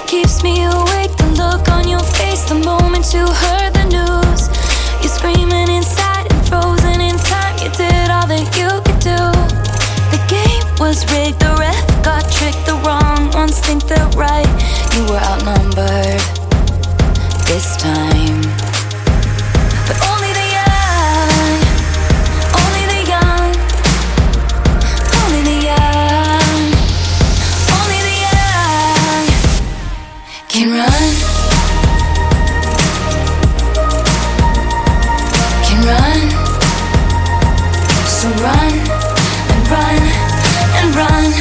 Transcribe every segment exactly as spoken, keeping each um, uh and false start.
keeps me awake, the look on your face the moment you heard the news. You're screaming inside and frozen in time. You did all that you could do. The game was rigged, the ref got tricked. The wrong ones think they're right. You were outnumbered this time. But only the young, only the young, only the young, only the young can run, can run. So run and run and run.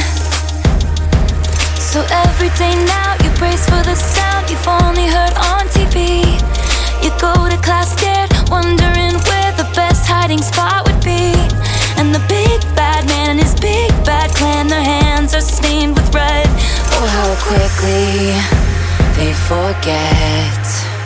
So every day now you brace for the sound you've only heard on T V. You go to class scared, wondering where the best hiding spot would be. And the big bad man and his big bad clan, their hands are stained with red. Oh, how quickly they forget.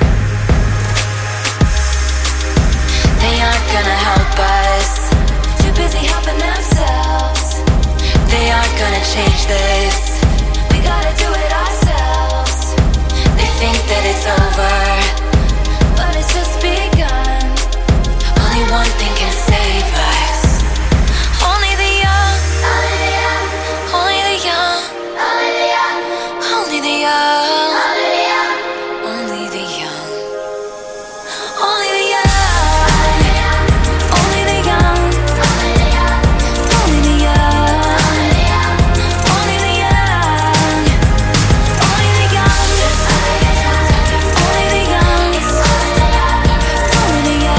They aren't gonna help us, too busy helping themselves. They aren't gonna change this, we gotta do it ourselves. They think that it's over, but it's just begun. Only one thing can save us. Only the young, only the young, only the young, only the young, only the young, only the young.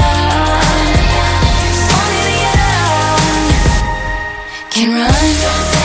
Can run.